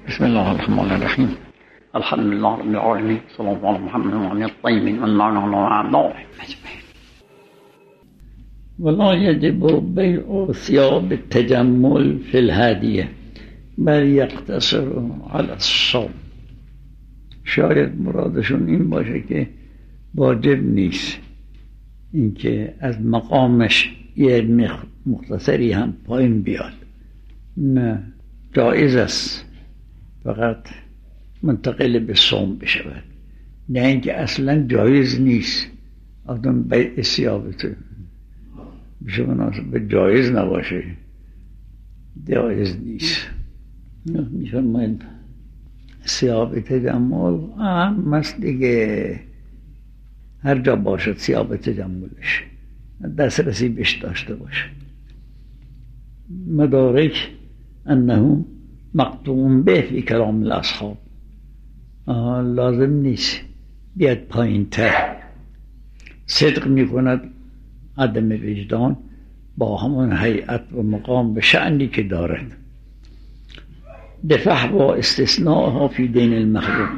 بسم الله الرحمن الرحیم. الحمد لله رب العالمین، صلی الله علی محمد و علی الطیبین و المعنى وعلا اجمعین. ولا يجب بيع ثياب التجمل في الهدیه بل يقتصر على الصوم. شاید مرادشون این باشه که واجب نیست اینکه از مقامش یه مختصری هم پایین بیاد، نه، جایز است فقط منتقل به صوم بشود، نه اینکه اصلا جایز نیست آدم بیع ثیابته بشه مناسب جایز نباشه، جایز نیست. میفرماید ثیاب تجمل اهم است دیگه، هر جا باشد ثیاب تجملش دسترسی بهش داشته باشه. مدارک انه مقطوع به فی کلام الاصحاب، لازم نیست بیاد پایین تر. صدق میکند عدم وجدان با همون هیئت و مقام به شأنی که دارد. دفع و استثناءها فی دین المخلوق،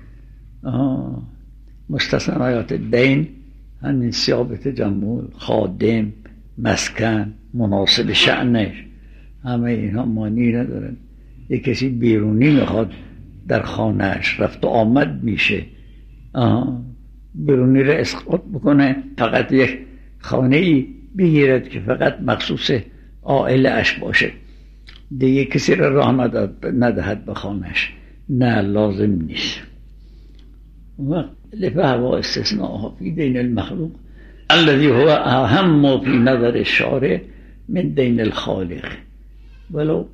مستثنیات دین همین ثیاب تجمل، خادم، مسکن، مناسب شأنش، همه اینها مانی ندارن. یک کسی بیرونی میخواد در خانهش رفت و آمد میشه، بیرونی را اسقاط بکنه، فقط یک خانه ای بگیرد که فقط مخصوص عائله اش باشه، دیگه کسی را راه ندهد به خانهش، نه، لازم نیست. و لفه و استثناء فی دین المخلوق الذي هو اهم فی نظر الشارع من دین الخالق. ولو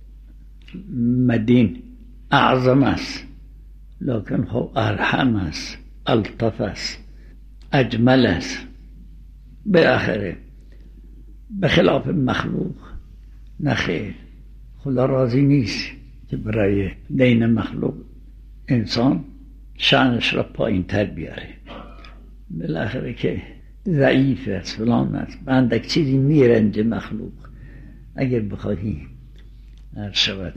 مدین اعظم است لکن خب ارحم است، الطف است، اجمل است، بالاخره به خلاف مخلوق نخیر. خدا راضی نیست که برای دین مخلوق انسان شأنش را پایین تر بیاره، بالاخره که ضعیف است فلان است، اندک چیزی میرنجه مخلوق. اگر بخواهی هر شود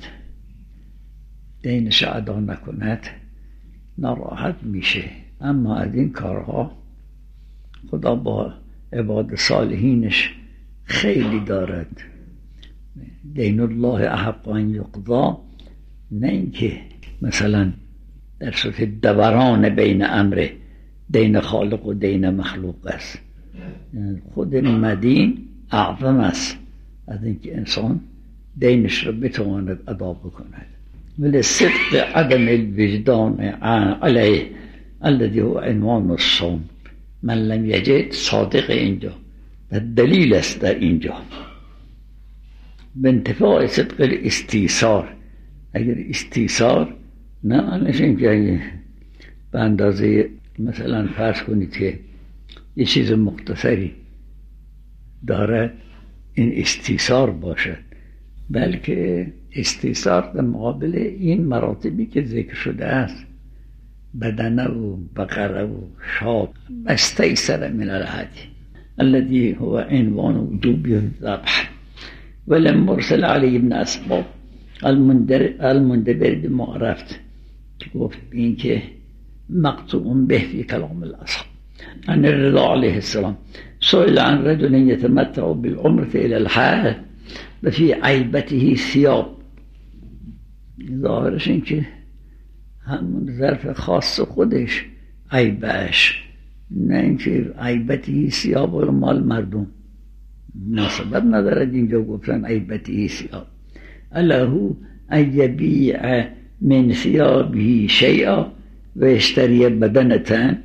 دینش ادا نکند ناراحت میشه. اما از این کارها خدا با عباد صالحینش خیلی دارد. دین الله احق ان یقضا، نه اینکه مثلا در صورت دوران بین امر دین خالق و دین مخلوق است. خود مدین اعظم است از اینکه انسان دینش را بتواند ادا بکند. ولی صدق عدم الوجدان علیه الذی هو عنوان الصوم، من لم یجد، صادق اینجا و دلیل است در اینجا. به انتفاع صدق الاستیثار، اگر استیثار نه معنیش این که به اندازه مثلا فرض کنید که یه چیز مختصری دارد این استیثار باشد، بلکه استیثار در مقابل این مراتبی که ذکر شده است، بدنه و بقره و شاد، استیثر من الهدی الذي هو عنوان وجوب الذبح. ولم مرسل علی ابن اسباب المندبر بما عرفت که گفت این که مقطوع به فی کلام الاصحاب ان الرضا علیه السلام سئل عن رجل یتمتع بالعمرة الى الحج و فی عیبته ثیاب. ظاهرش این که همون ظرف خاص خودش عیبش، نه اینکه عیبته ثیاب و مال مردم، مناسبت ندارد اینجا گفتن عیبته ثیاب. اله ان یبیع من ثیابه شیئا و اشتری بدنه،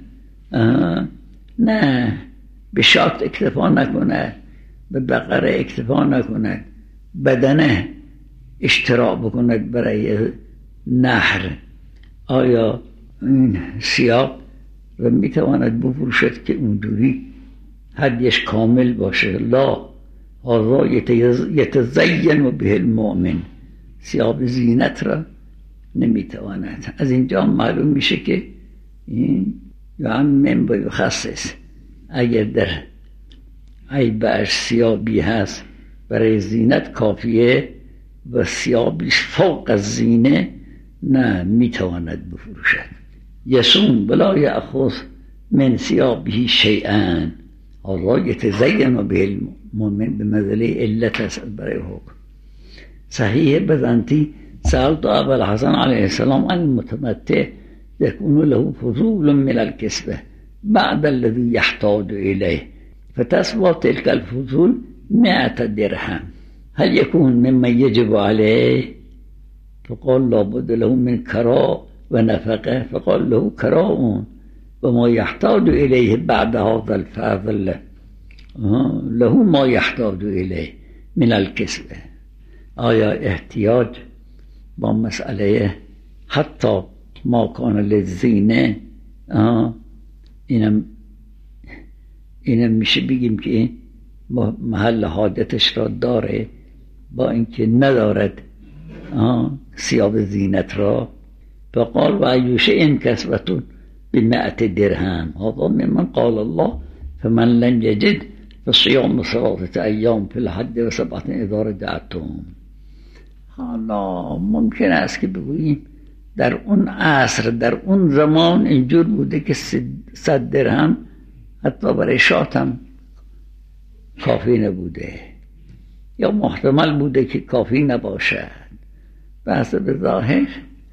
نه، به شات اکتفا نکند، به بقره اکتفا نکند، بدنه اشتراع بکند برای نحر. آیا این ثیاب و میتواند بفروشد که اونجوری هدیش کامل باشه؟ لا، هذا یتزین به المؤمن، ثیاب زینت را نمیتواند. از اینجا معلوم میشه که این یعمم و یخصص، اگر در عیبش ثیابی هست برای زینت کافیه و ثیابیش فوق از زینه نه میتواند بفروشد. یسون بلا یأخذ من ثیابه شیئا، هذا یتزین به المؤمن بمثل علت است برای حکم. صحیح بزنتی سألت أبا الحسن عليه السلام عن المتمتع يكون له فضول من الكسبة بعد الذي يحتاج إليه، فتسوى تلك الفضول 100 درهم، هل يكون ممن يجب عليه؟ فقال لابد له من كراء ونفقه، فقال له كراء وما يحتاج إليه بعد هذا الفضل له ما يحتاج إليه من الكسبة. آیا احتیاج با مسئله حتی ما کان للزینه اینم میشه بگیم که محل حاجتش را داره با اینکه ندارد ثیاب زینت را. فقال و ای شیء کسوة ب100 درهم، هذا ممن قال الله فمن لم یجد فصيام 3 أيام في الحج و 7 إذا رجعتم. حالا ممکن است که بگوییم در اون عصر در اون زمان اینجور بوده که 100 درهم حتی برای شاتم کافی نبوده، یا محتمل بوده که کافی نباشد. بحث به ظاهر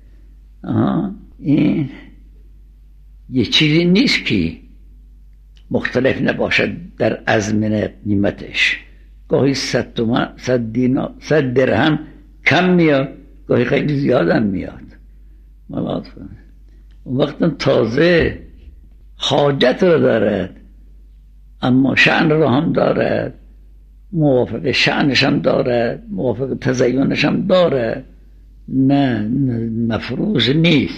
این یه چیزی نیست که مختلف نباشد در ازمنه قیمتش. گاهی 100 درهم کم میاد، گاهی خیلی زیاد هم میاد. ملاحظه کنید اون وقت تازه حاجت رو دارد اما شأن رو هم دارد، موافق شأنش هم دارد، موافق تزیینش هم دارد، نه مفروض نیست.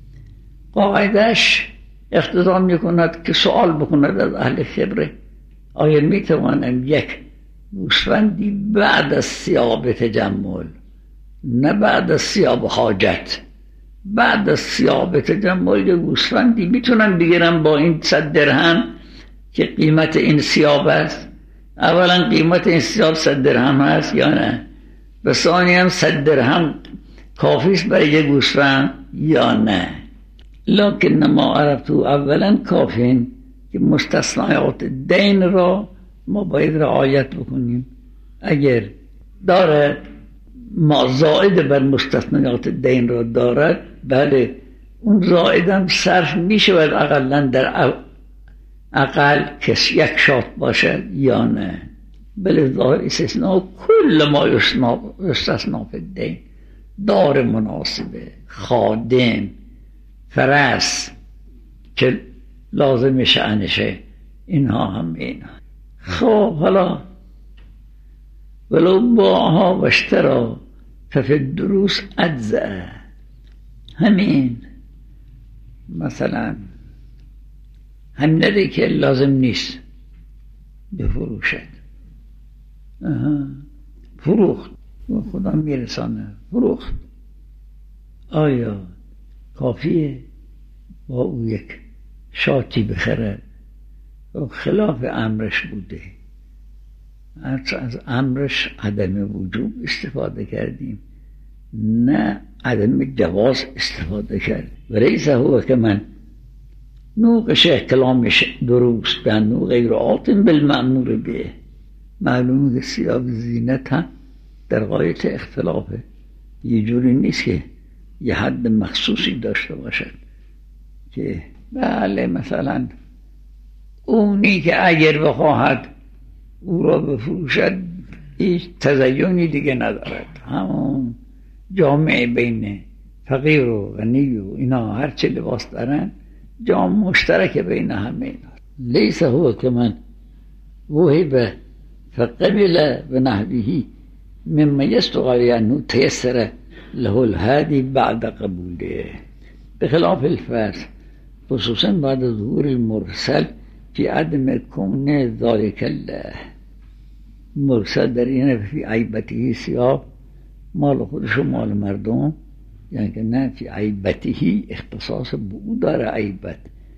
قاعدش اقتضا میکند که سوال بکند از اهل خبره آیا میتوانم یک گوسفندی بعد از ثیاب تجمل، نه بعد از ثیاب حاجت، بعد از ثیاب تجمل یک گوسفندی میتونم بگیرم با این 100 درهم که قیمت این ثیاب است؟ اولا قیمت این ثیاب 100 درهم است یا نه؟ و ثانیاً 100 درهم کافی است برای یک گوسفند یا نه؟ لکن ما عرفتو اولا کافین که مستثنیات دین را ما باید رعایت بکنیم. اگر دارد ما زائد بر مستثنیات دین را دارد، بله اون زائد هم صرف می شود اقلا در اقل کس یک شات باشد یا نه؟ بله ظاهر استثناء کل ما یستثنا فی الدین، دار مناسبه، خادم، فرس که لازم شأنشه، اینها هم اینا. خب حالا ولو باعها و اشترا ففی الدروس اجزأ، همین مثلا هم نده که لازم نیست بفروشد، فروخت و خدا میرسانه فروخت، آیا کافیه با او یک شاتی بخرد؟ خلاف امرش بوده، از امرش عدم وجوب استفاده کردیم، نه عدم جواز استفاده کردیم. و لیس هو که من نوقش کلامش درست به انو غیر آتم بالمأمور به. معلومه که ثیاب زینت هم در غایت اختلافه، یه جوری نیست که یه حد مخصوصی داشته باشد که بله مثلا اونی که اگر بخواهد او را بفروشد هیچ تزیینی دیگه ندارد، همون جامعه بین فقیر و غنی و اینا هرچه لباس دارن جامعه مشترک بین همه اینا. لیس هو که من وهب فقبل بنحوه مما يستغل انه تيسر له الهادي بعد قبوله، بخلاف الفرس خصوصا بعد ظهور المرسل في عدم كون ذلك الله مرسل در اینه فی عیبته ثیاب مال خودش و مال مردم، یعنی که نه فی عیبته اختصاص به او داره عیبت،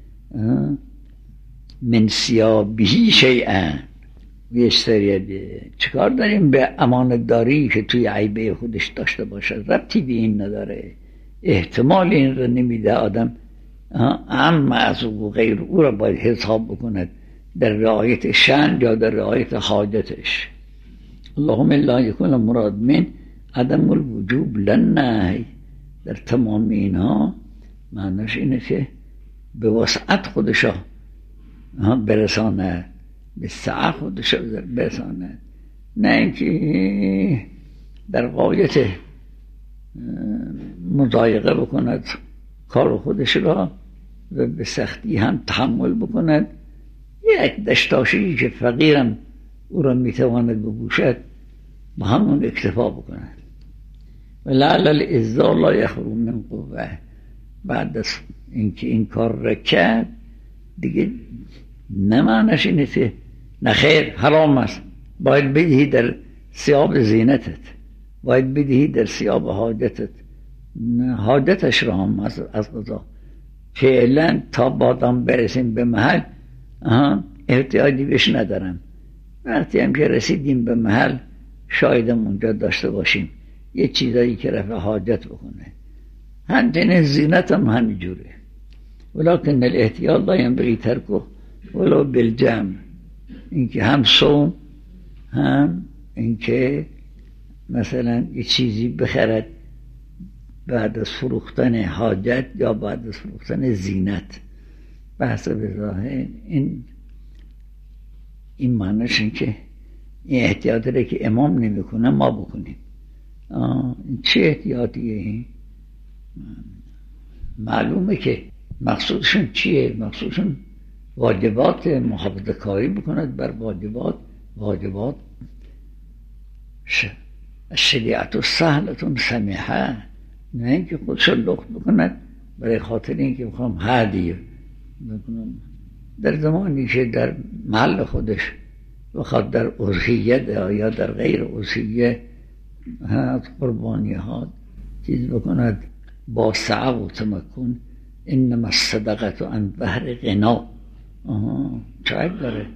من ثیابه شیئا بیشتریه. چکار داریم به امانت داری که توی عیبه خودش داشته باشه؟ ربطی به این نداره. احتمال این رو نمیده آدم اما از او غیر او را باید حساب بکند در رعایت شأن یا در رعایت حاجتش. اللهم لا یکون مراد من عدم الوجوب للنهی. در تمام اینها معنیش اینه که به وسعت خودشا برساند، به سعه خودشا برساند، نه اینکه در غایت مضایقه بکند کار خودش را و به سختی هم تحمل بکند. یک دشتاشی که فقیرم او را میتواند بپوشد با همون اکتفا بکند. و لعل العزا لا یخرج من قوه. بعد از اینکه این کار را کرد دیگه نمانش اینه که نخیر حرام است، باید بدهی در ثیاب زینتت، باید بدهی در ثیاب حاجتت. حاجتش را هم از قضا فعلا تا بادام برسیم به محل احتیاجی بهش ندارم. وقتی هم که رسیدیم به محل شایدم اونجا داشته باشیم یه چیزایی که رفع حاجت بکنه. همچنین زینت هم همینجوره. ولکن الاحتیاط لا ينبغي ترکه ولو بالجمع. اینکه هم صوم هم اینکه مثلا یه چیزی بخرد بعد از فروختن حاجت یا بعد از فروختن زینت، بحث به ظاهر این معنیش این که این احتیاطی رو که امام نمیکنه ما بکنیم. این چه احتیاطیه؟ این معلومه که مقصودشون چیه؟ مقصودشون واجبات محافظه کاری بکند بر واجبات شریعت و سهلتون سمیحه، نه اینکه خودش لخت بکند برای خاطر اینکه بخوام هدیه بکنم. در زمانی که در محل خودش بخواد در اضحیه یا در غیر اضحیه از قربانی ها چیز بکند با سعه و تمکن، انما الصدقه عن ظهر غنا. چاید داره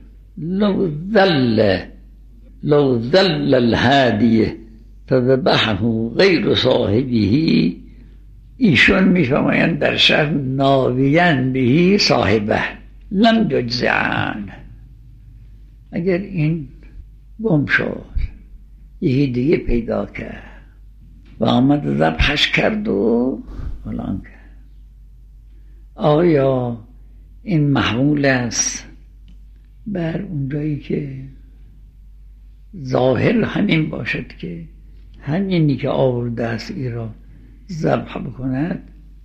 لو ذل الهادیه فذبحه غیر صاحبه. ایشون میفرمایند در شهر ناویان بهی صاحبه لم یجزعن. اگر این گم شد یکی دیگه پیدا کرد و آمد ذبحش کرد و فلان کرد، آیا این محمول است بر اونجایی که ظاهر همین باشد که همینی که آورده است ای را ذبح بکند؟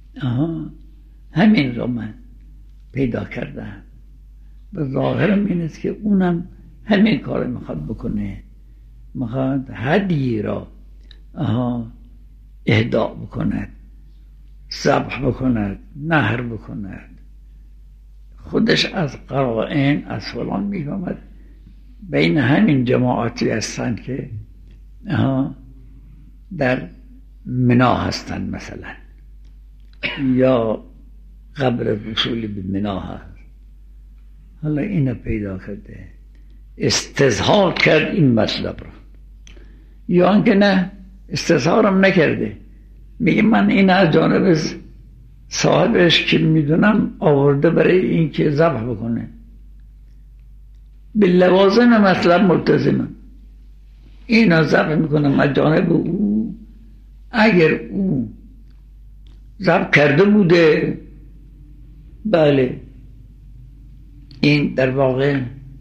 همین را من پیدا کردم. به ظاهرم این است که اونم همین کار میخواد بکنه، میخواد هدیه را اهداء بکند، ذبح بکند، نحر بکند. خودش از قرائن از فلان میفهمد بین همین جماعتی هستند که در منا هستند مثلا، یا قبل وصول به منا هست. حالا اینو پیدا کرده استظهار کرد این مطلب را، یا انکه نه استظهارم نکرده، میگه من این از جانب صاحبش که میدونم آورده برای این که ذبح بکنه. به لوازم مطلب ملتزمم، این ذبح میکنم از جانب او. اگر او ذبح کرده بوده بله این در واقع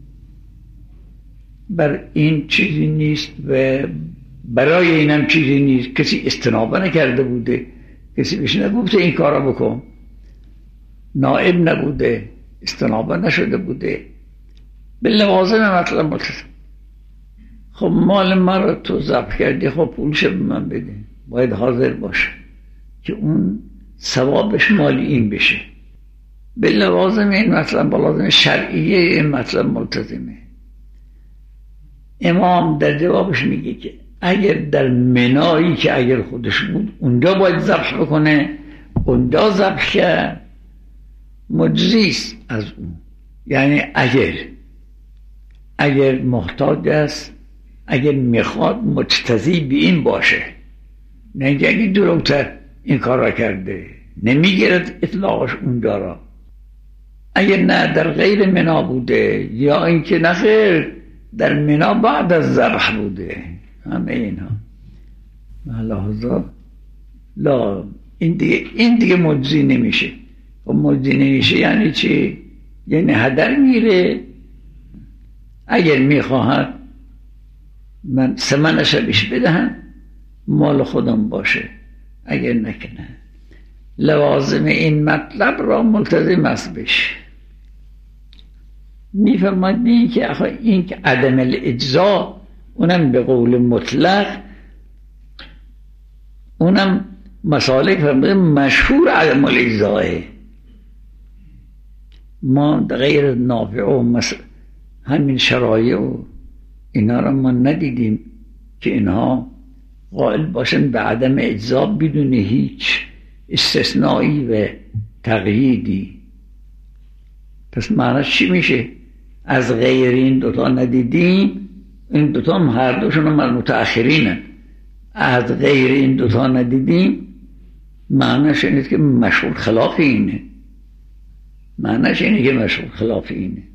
بر این چیزی نیست و برای اینم چیزی نیست، کسی استنابه نکرده بوده، کسی بهش نگفته این کارا بکن، نائب نبوده، استنابه نشده بوده، به لوازم مطلب ملتزم. خب مال من رو تو ذبح کردی، خب پولش به من بده، باید حاضر باشه که اون ثوابش مال این بشه. به لوازم این مطلب با لازم شرعیه این مطلب ملتزمه. امام در جوابش میگه که اگر در منایی که اگر خودش بود اونجا باید ذبح بکنه، اونجا ذبح کرد، مجزیست از اون. یعنی اگر محتاج است، اگر میخواد مجتزی به این باشه، نه اینکه اگه جلوتر این کار را کرده، نمیگیرد اطلاقش اونجا را. اگر نه در غیر منا بوده یا اینکه نه خیر در منا بعد از ذبح بوده، همه اینها لحظه لا این دیگه مجزی نمیشه. و مجزی نمیشه یعنی چی؟ یعنی هدر میره. اگر میخواهد من ثمنش بیش بدهم مال خودم باشه، اگر نکنه لوازم این مطلب را ملتزم است بشه. میفرماید این که عدم الاجزا، اونم به قول مطلق، اونم مسالک فرموده مشهور عدم الاجزاه. ما غیر نافع و همین شرایع و اینا را ما ندیدیم که اینها قائل باشن به عدم اجزا بدون هیچ استثنایی و تقییدی. پس معنیش چی میشه؟ از غیر این دوتا ندیدیم، این دوتا هم هر دوشون هم متأخرینن. از غیر این دوتا ندیدیم معنیش اینه که مشهور خلاف اینه. معنیش اینه که مشهور خلاف اینه.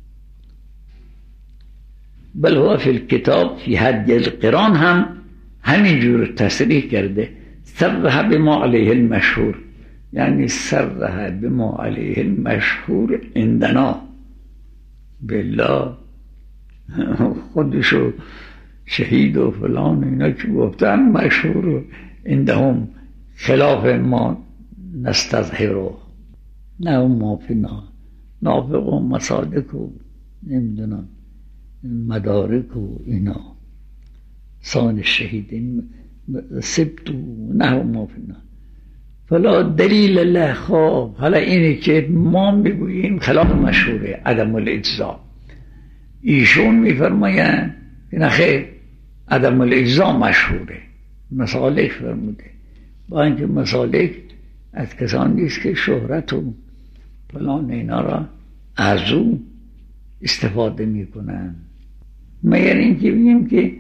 بل هو فی الکتاب فی حد القران هم همین جور تصریح کرده. صرح بما علیه المشهور، یعنی صرح بما علیه المشهور عندنا. بالله خودشو شهید و فلان اینا که گفتن مشهور عندهم خلاف ما نستظهره. نه ما فی نافق و مصادق و نمیدونم مدارک و اینا سان الشهیدین سبت و نه ما فی فلا دلیل له. خواب حالا اینه که ما میگوییم خلاف مشهوره عدم الاجزا، ایشون میفرمایند که نخیر عدم الاجزا مشهوره. مسالک فرموده، با اینکه مسالک از کسانی است که شهرت و فلان اینا را از او استفاده میکنن. مگر اینکه بگیم که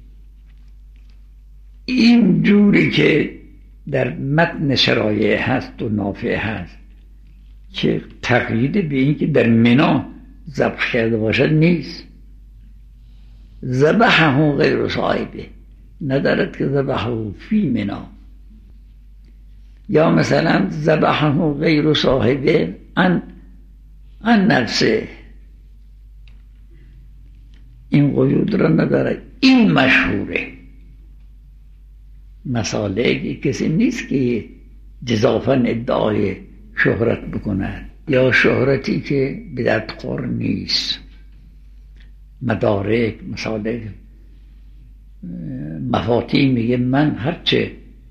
این جوری که در متن شرایع هست و نافع هست که تقیید به این که در منا ذبح کرده باشد نیست. ذبحه غیر صاحبه، ندارد که ذبحه فی منا. یا مثلا ذبحه غیر صاحبه عن نفسه، این قیود را نداره. این مشهوره. مسالک کسی نیست که جزافاً ادعای شهرت بکند یا شهرتی که به درد خور نیست. مدارک مسالک مفاتی میگه من هرچه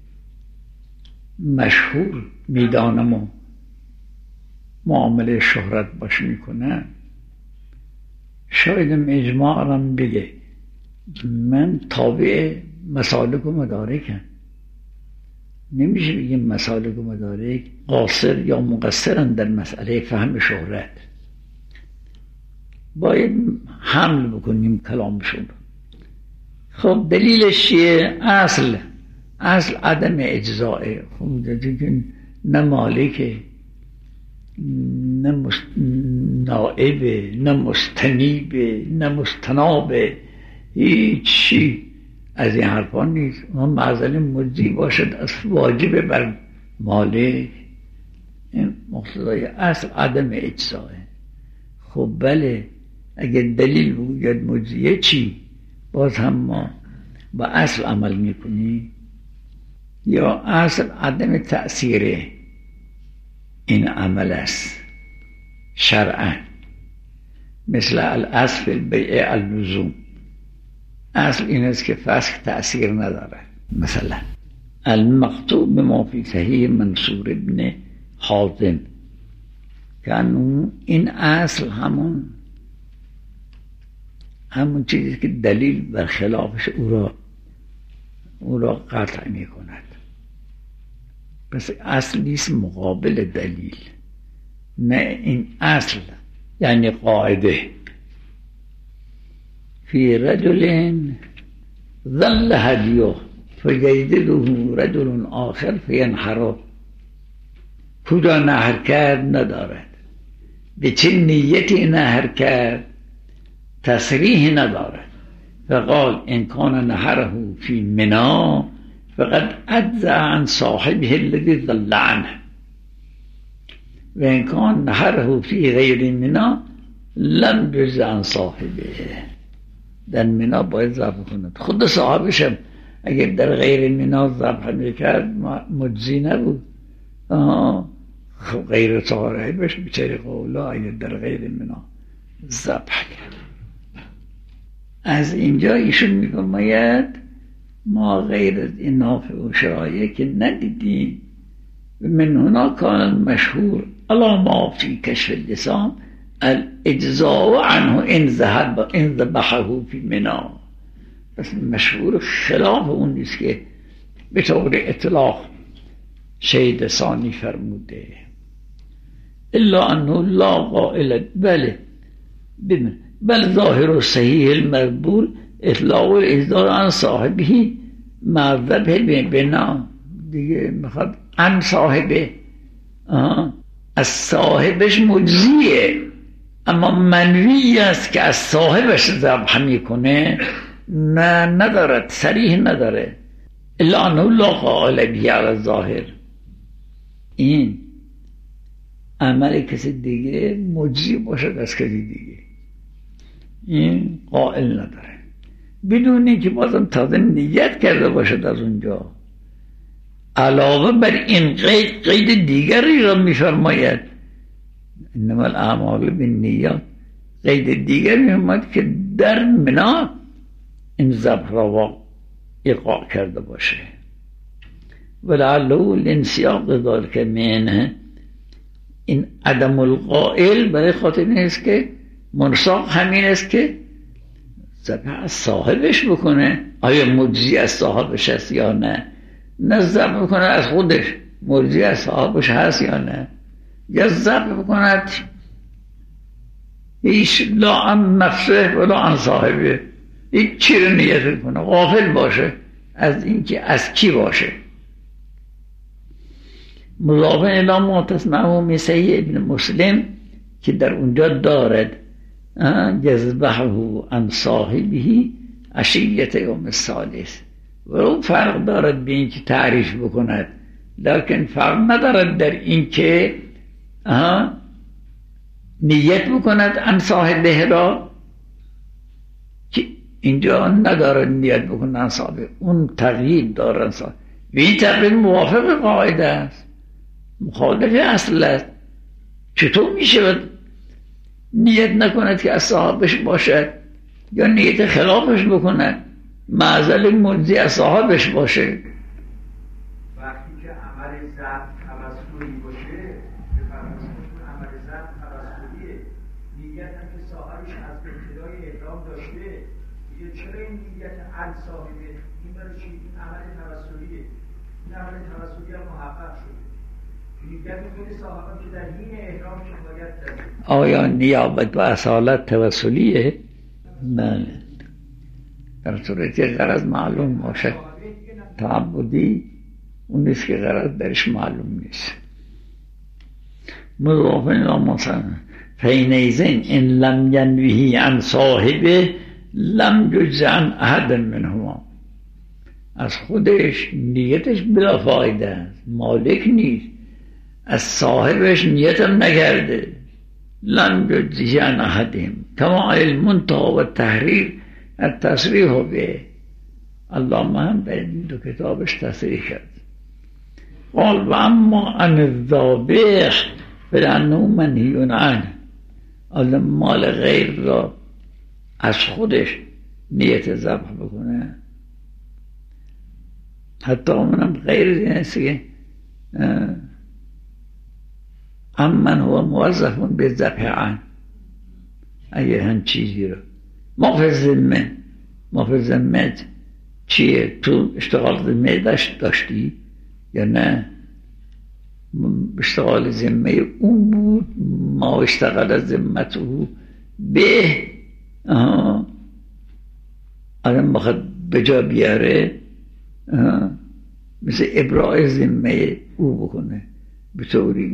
مشهور میدانم و معامله شهرت باش میکنم، شاید اجماعم بگه من تابع مسالک و مدارکم. نمیشه بگیم مسالک و مدارک قاصر یا مقصرن در مسئله فهم شهرت. باید حمل بکنیم کلامشون. خب دلیلش چیه؟ اصل عدم اجزائه. خب دیگه نه مالکه، نه نائبه، نه مستنیبه، نه مستنابه، هیچی از این حرفان نیست. اما معزل مجزی باشد از واجب بر مالک، این مقتضای اصل عدم اجزاه. خب بله، اگر دلیل بگوید مجزیه چی؟ باز هم ما با اصل عمل میکنیم. یا اصل عدم تأثیر این عمل است شرعا، مثل الاصل فی البیع اللزوم. اصل این است که فسخ تأثیر نداره. مثلا المقطوع بما فی صحیح منصور ابن حازم، که این اصل همون چیزی که دلیل بر خلافش او را قطع می کند. پس اصل نیست مقابل دلیل، نه این اصل یعنی قاعده. فی رجل ظل هدیه، فیجدده رجل آخر فینحره، کجا نحر کرد ندارد، به چه نیتی نحر کرد تصریح ندارد. فقال ان کان نحره فی منی فقد اجزع عن صاحبه الذي ضل عنه و ان کان نحره فی غیر منی لم یجزع عن صاحبه. در منی باید ذبح کند. خود صاحبش هم اگر در غیر منی ذبح میکرد مجزی نبود. غیر صاحبش بطریق اولا اگر در غیر منی ذبح کرد. از اینجا ایشون میفرماید ما غیر از این نافع و شرایع که ندیدیم. من هنا کان مشهور الا ما فی کشف اللسان الاجزاء عنه ان ذبحه فی منی. پس مشهور خلاف اون نیست که به طور اطلاق شهید ثانی فرموده. الا انه لا قائل بله بل ظاهر و صحیح المقبول اطلاق الاجزاء عن صاحبه مع ذبح بنا. دیگه میخواد عن صاحبه، از صاحبش مجزیه، اما منوی است که از صاحبش ذبح میکنه نه، ندارد، صریح نداره. الا انه لا قائل به علی الظاهر. این عمل کسی دیگه مجزی باشد از کسی دیگه، این قائل نداره، بدون اینکه بازم تازه نیت کرده باشد از اونجا. علاوه بر این قید دیگری را میفرماید انما الاعمال بالنیات. قید دیگر میفرماید که در منی این ذبح را ایقاع کرده باشه. ولعله لانسیاق ذلک منه، این عدم القائل برای خاطر این است که منساق همین است که ذبح از صاحبش بکنه. آیا مجزی از صاحبش هست یا نه؟ نه ذبح بکنه از خودش، مجزی از صاحبش هست یا نه؟ یا ذبح بکند هیچ لا عن نفسه ولا عن صاحبه، هیچ چی رو نیت کنه، غافل باشه از اینکه از کی باشه. مضافه الی ما تسمعه من صحیح ابن مسلم که در اونجا دارد یذبحه عن صاحبه عشیة یوم الثالث. و اون فرق دارد به اینکه تعریف بکند، لیکن فرق ندارد در اینکه نیت بکند عن صاحبه را، که اینجا ندارد نیت بکند عن صاحبه، اون تغییر دارد صاحبه. و این تغییر موافق قاعده است، مخالف اصل است. چطور میشه نیت نکند که از صاحبش باشد یا نیت خلافش بکند، معزل مجزی از صاحبش باشه؟ وقتی که عمل ذبح توسلی باشه، عمل ذبح توسلیه، نیت هم که صاحبش از ابتدای احرام داشته، دیگه چرا این نیت عن صاحبه؟ این برای چی؟ این عمل توسلیه، این عمل توسلی هم محقق شده. نیت خود صاحبم که در این احرام کفایت داره. آیا نیابت و اصالت توسلیه؟ بله، در صورتی غرض معلوم باشد. تعبدی اون نیست که غرض درش معلوم نیست. مضافه الی مثلا فینیزن ان لم ینویه عن صاحبه لم یجزع عن احد منهما. از خودش نیتش بلا فایده است، مالک نیست، از صاحبش نیتم نکرده، لم یجزع عن احدهم کما المنتهى و تحریر التصریح به. علامه هم به این دو کتابش تصریح کرد. قال و اما عن الذابح فلانه منهی عنه. مال غیر را از خودش نیت ذبح بکنه، حتی منم غیر این است که امن هو موظف به ذبح عن، اگه هم چیزی رو ما فی ذمه چیه؟ تو اشتغال ذمه داشتی یا نه؟ اشتغال ذمه اون بود، ما اشتغال ذمته به آدم بخواد به جا بیاره مثل ابراء ذمه او بکنه، به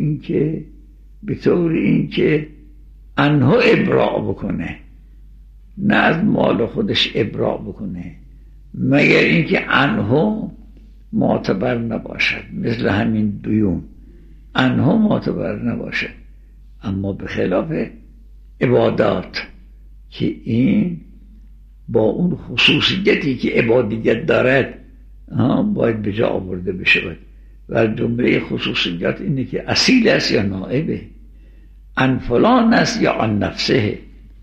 طور اینکه انها ابراء بکنه، نه از مال خودش ابراء بکنه، مگر اینکه انها معتبر نباشد، مثل همین دیون انها معتبر نباشد. اما به خلاف عبادات که این با اون خصوصیتی که عبادیت دارد باید به جا آورده بشود و جمله خصوصیات اینه که اصیل است یا نائبه، عن فلان است یا عن نفسه،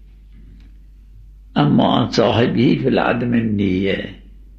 اما عن صاحبه فی العدم النیه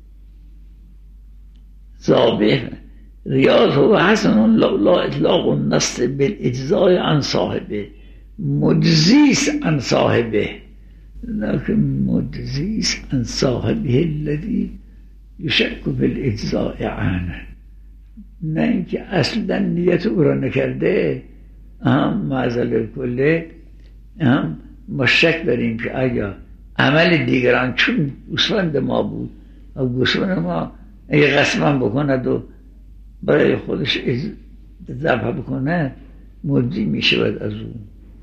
ذابح ریاض هو حسن لا اطلاق النص بالاجزاء عن صاحبه، مجزیس عن صاحبه، لكن مجزیس عن صاحبه الذي یشک فی الاجزاء عنه، نه اینکه اصلا نیت او را نکرده. معذل کله ما شک داریم که آیا عمل دیگران چون گوسفند ما بود و گوسفند ما اگه قسمم بکند و برای خودش ذبح بکنه مجزی می شود از او.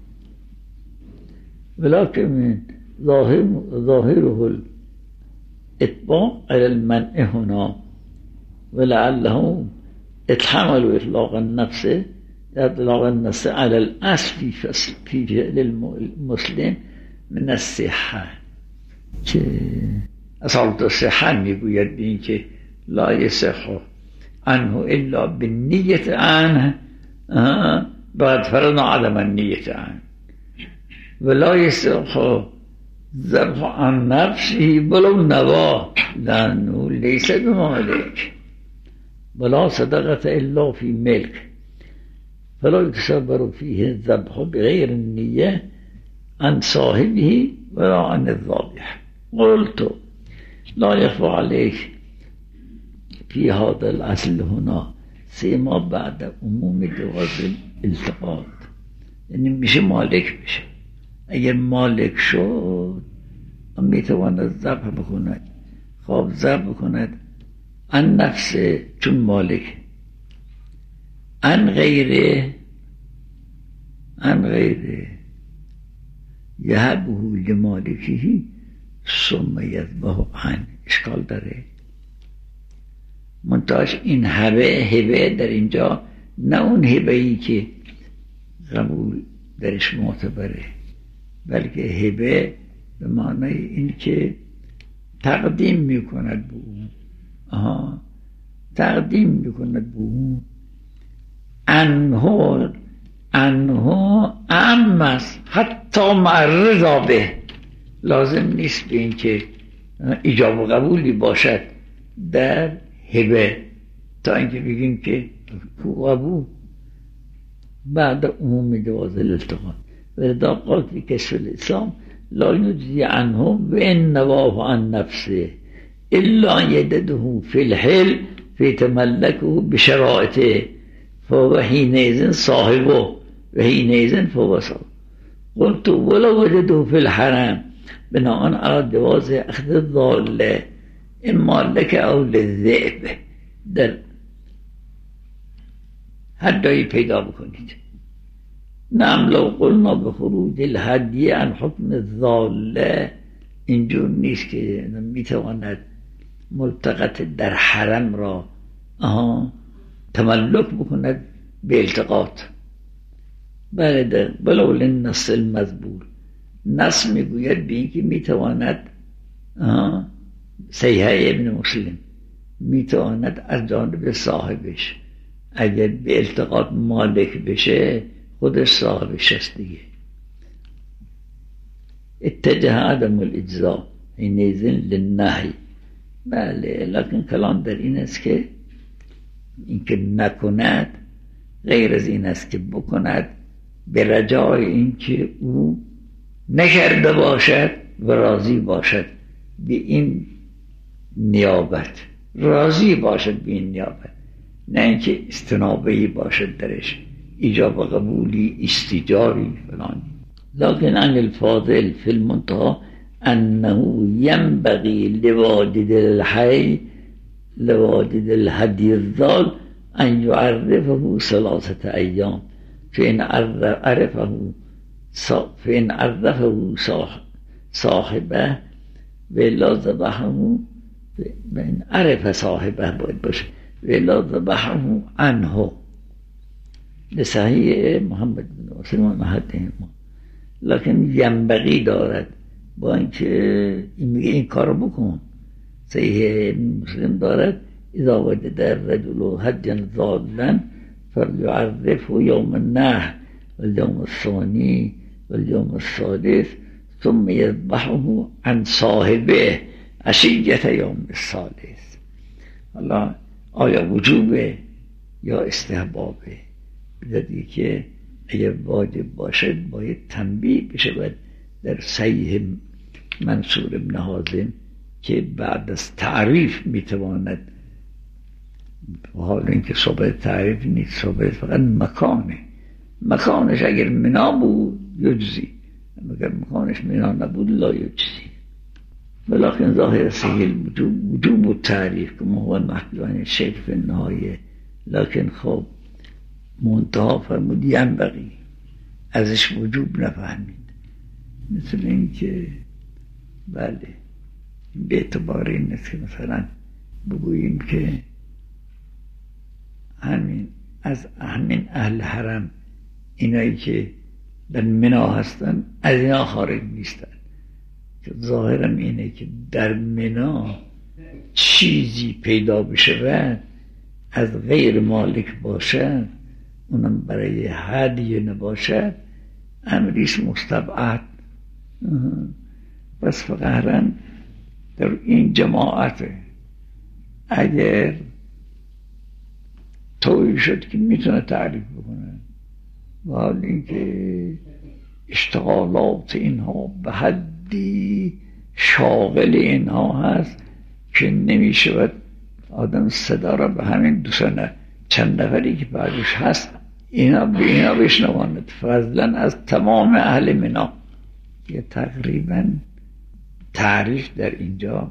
ولكن ظاهره الاتباع على المنع هنا ولعله اتحمل اطلاق النفس على الاصل في فعل المسلم من الصحه، که اصالت الصحه میگوید این که لا يصح عنه الا بالنیت عنه، بعد فرضنا عدم النیت عنه، ولا يصح ذبح عن نفسه ولو نوى لأنه ليس بمالك ولا صدقة إلا في ملك، فلا يتصور فيه الذبح بغير النية عن صاحبه ولا عن الذابح. قلت لا يخفى عليك في هذا الأصل هنا سيما بعد عموم جواز الالتقاط، یعنی میشه مالک بشه. اگر مالک شد میتواند ذبح بکند، خواب ذبح بکند عن نفسه چون مالک، عن غیره یهبه لمالکه ثم یذبح عنه. اشکال داره منتهاش این هبه در اینجا نه اون هبه‌ای که قبول درش معتبره، بلکه هبه به معنی این که تقدیم میکند به اون، تقدیم میکند به اون. انها عام است حتی معرضا به، لازم نیست به این که ایجاب و قبولی باشد در هبه تا اینکه بگیم که قبول بعد عموم جواز الالتقاط. ولذا قال في كشف الإسلام لا يجزي عنه وإن نواه عن نفسه إلا يدده في الحل فيتملكه بشرائطه فهو حينئذ صاحبه وحينئذ فهو صاحبه. قلت ولو وجده في الحرام بناء على جواز أخذ الضالة إما لك أو للذئب، در هر جایی پیدا بکنید. نعم لو قلنا بخروج الهدی عن حکم الضاله، اینجور نیست که میتواند ملتقط در حرم را تملک بکند به التقاط. بله ولو للنص المذبول، نص میگوید به اینکه میتواند صحیح ابن مسلم میتواند از جانب صاحبش اگر به التقاط مالک بشه خودش صاحبش است دیگه. اتجه عدم الاجزاء حینئذ للنهی. بله لکن کلام در این است که اینکه نکند غیر از این است که بکند به رجای اینکه او نکرده باشد و راضی باشد به این نیابت، راضی باشد به این نیابت، نه اینکه استنابهی باشد درش، ایجاب و قبولی، استیجاری فلانی. لكن عن الفاضل في المنتهى أنه ينبغي لوالد الحي لواجد الهدی الضال ان یعرفه 3 ایام فإن عرفه صاحبه ولا ذبحه من عرف صاحبه باید باشه ولا ذبحه عنه. لصحیح محمد بن واسم محدث ما. لکن ینبغی دارد با اینکه این کارو بکن. صحیح مسلم دارد اذا وجد الرجل هدیا ضالا فلیعرفه یوم النحر واليوم الثاني واليوم الثالث ثم يذبحه عن صاحبه عشیة یوم الثالث. حالا آیا وجوبه یا استحبابه؟ بدید که اگر واجب باشد باید تنبیه بشود در صحیح منصور ابن حازم که بعد از تعریف میتواند، حال اینکه صحبت تعریف نیست، صحبت فقط مکانش اگر منا بود یجزی، اگر مکانش منا نبود لا یجزی. ولكن ظاهر صحیح وجوب التعریف كما هو المحكي عن الشيخ في النهاية، لكن خب منتها فرمود ینبغی، ازش وجوب نفهمید. مثل این که بله به اعتبار این است که مثلا بگوییم که همین اهل حرم اینایی که در منا هستن از اینا خارج نیستن، که ظاهرم اینه که در منا چیزی پیدا بشه از غیر مالک باشد، اونم برای هدیه نباشد، امریش مستبعد. پس فقط در این جماعت اگر طوری شد که میتونه تعریف بکنه، و حال اینکه اشتغالات اینها به حدی شاغل اینها هست که نمیشود آدم صدا را به همین 2 سنه چند نفری که بعدش هست اینا بشنواند، فضلا از تمام اهل منا. که تقریبا تعریف در اینجا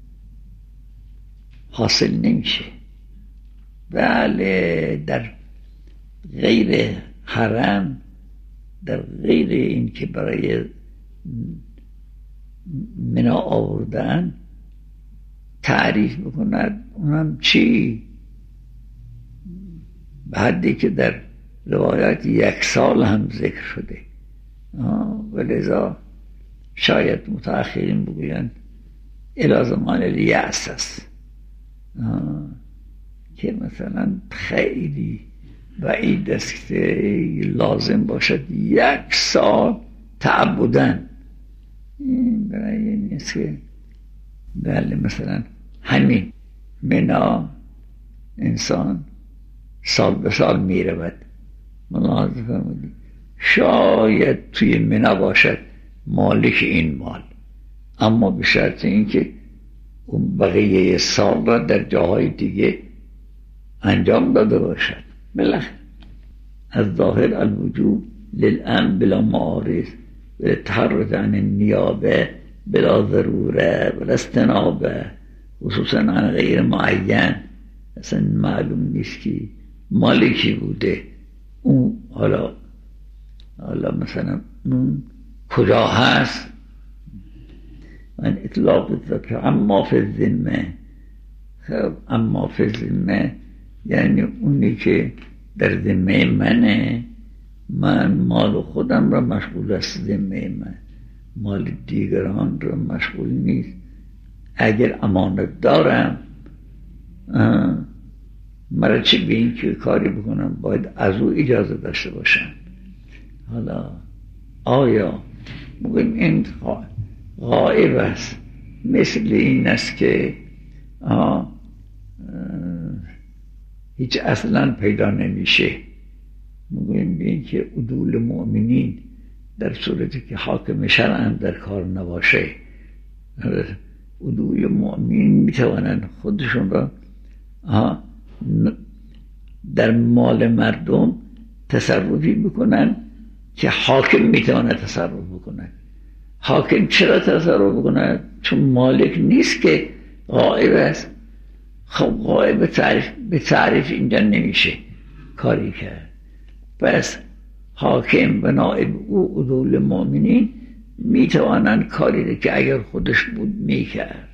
حاصل نمیشه. بله در غیر حرم، در غیر این که برای منا آوردن تعریف بکند، اونم چی؟ به حدی که در روایات 1 سال هم ذکر شده. ولذا شاید متأخرین بگویند الی زمان الیأس است، که مثلا خیلی بعید است که لازم باشد 1 سال تعبدن. این برای نیست که بله مثلا همین منا انسان سال به سال می رود. ملاحظه فرمودید شاید توی منا باشد مالک این مال، اما به شرط اینکه اون بقیه سال را در جاهای دیگه انجام داده باشد. بالاخره از ظاهر الوجوب للامن بلا معارض و التحرز عن النیابه بلا ضروره و استنابه، خصوصا عن غیر معین. اصلا معلوم نیست که مالکی بوده اون، حالا مثلا اون کجا هست. من اطلاق الذکر اما فی الذمه. خب اما فی الذمه یعنی اونی که در ذمه منه، من مال خودم را مشغول است، ذمه من مال دیگران را مشغول نیست. اگر امانت دارم مرا چه به این که کاری بکنم باید از او اجازه داشته باشم. حالا آیا بگویم این غائب است، مثل این است که هیچ اصلا پیدا نمیشه. میگویم به این که عدول مؤمنین در صورتی که حاکم شرع در کار نباشه، عدول مؤمنین میتوانند خودشون را در مال مردم تصرفی بکنن که حاکم میتواند تصرف بکنه. حاکم چرا تصرف بکنه؟ چون مالک نیست که غائب است. خب قائب به تعریف اینجا نمیشه کاری کرد. پس حاکم و نائب او عدول مؤمنین میتوانند کاری که اگر خودش بود میکرد.